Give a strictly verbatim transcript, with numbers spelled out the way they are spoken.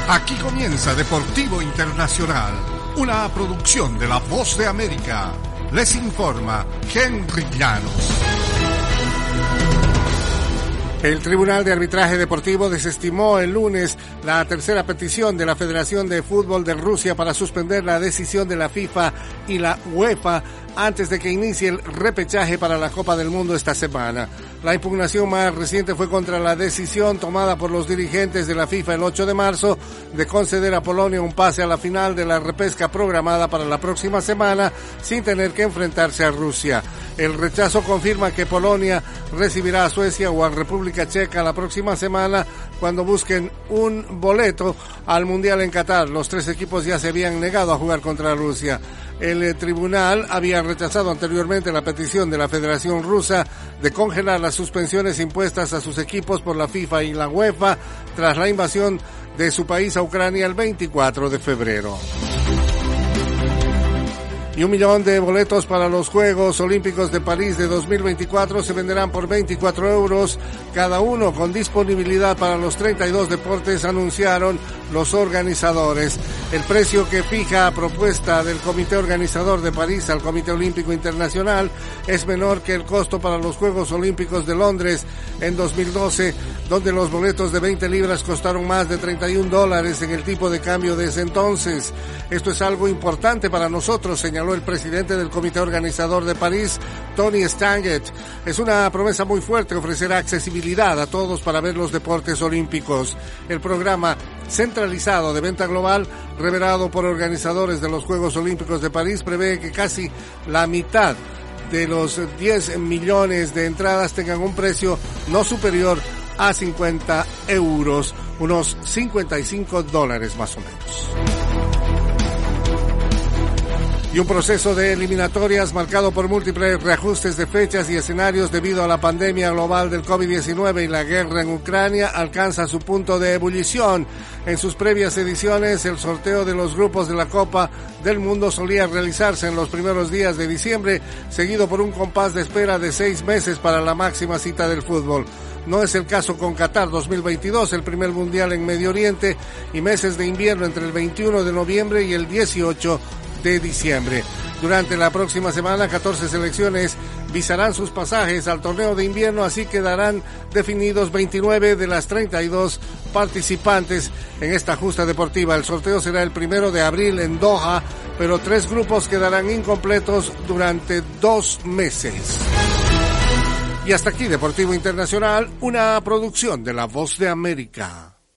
Aquí comienza Deportivo Internacional, una producción de La Voz de América. Les informa Henry Llanos. El Tribunal de Arbitraje Deportivo desestimó el lunes la tercera petición de la Federación de Fútbol de Rusia para suspender la decisión de la FIFA y la UEFA antes de que inicie el repechaje para la Copa del Mundo esta semana. La impugnación más reciente fue contra la decisión tomada por los dirigentes de la FIFA el ocho de marzo de conceder a Polonia un pase a la final de la repesca programada para la próxima semana sin tener que enfrentarse a Rusia. El rechazo confirma que Polonia recibirá a Suecia o a República Checa la próxima semana cuando busquen un boleto al Mundial en Qatar. Los tres equipos ya se habían negado a jugar contra Rusia. El eh, tribunal había rechazado anteriormente la petición de la Federación Rusa de congelar las suspensiones impuestas a sus equipos por la FIFA y la UEFA tras la invasión de su país a Ucrania el veinticuatro de febrero. Y un millón de boletos para los Juegos Olímpicos de París de dos mil veinticuatro se venderán por veinticuatro euros cada uno, con disponibilidad para los treinta y dos deportes, anunciaron los organizadores. El precio que fija a propuesta del Comité Organizador de París al Comité Olímpico Internacional es menor que el costo para los Juegos Olímpicos de Londres en dos mil doce, donde los boletos de veinte libras costaron más de treinta y un dólares en el tipo de cambio de ese entonces. Esto es algo importante para nosotros, señaló el presidente del Comité Organizador de París, Tony Stanguet. Es una promesa muy fuerte, ofrecerá accesibilidad a todos para ver los deportes olímpicos. El programa centralizado de venta global, revelado por organizadores de los Juegos Olímpicos de París, prevé que casi la mitad de los diez millones de entradas tengan un precio no superior a cincuenta euros, unos cincuenta y cinco dólares más o menos. Y un proceso de eliminatorias marcado por múltiples reajustes de fechas y escenarios debido a la pandemia global del COVID diecinueve y la guerra en Ucrania alcanza su punto de ebullición. En sus previas ediciones, el sorteo de los grupos de la Copa del Mundo solía realizarse en los primeros días de diciembre, seguido por un compás de espera de seis meses para la máxima cita del fútbol. No es el caso con Qatar dos mil veintidós, el primer mundial en Medio Oriente, y meses de invierno entre el veintiuno de noviembre y el dieciocho de diciembre. Durante la próxima semana, catorce selecciones visarán sus pasajes al torneo de invierno, así quedarán definidos veintinueve de las treinta y dos participantes en esta justa deportiva. El sorteo será el primero de abril en Doha, pero tres grupos quedarán incompletos durante dos meses. Y hasta aquí Deportivo Internacional, una producción de La Voz de América.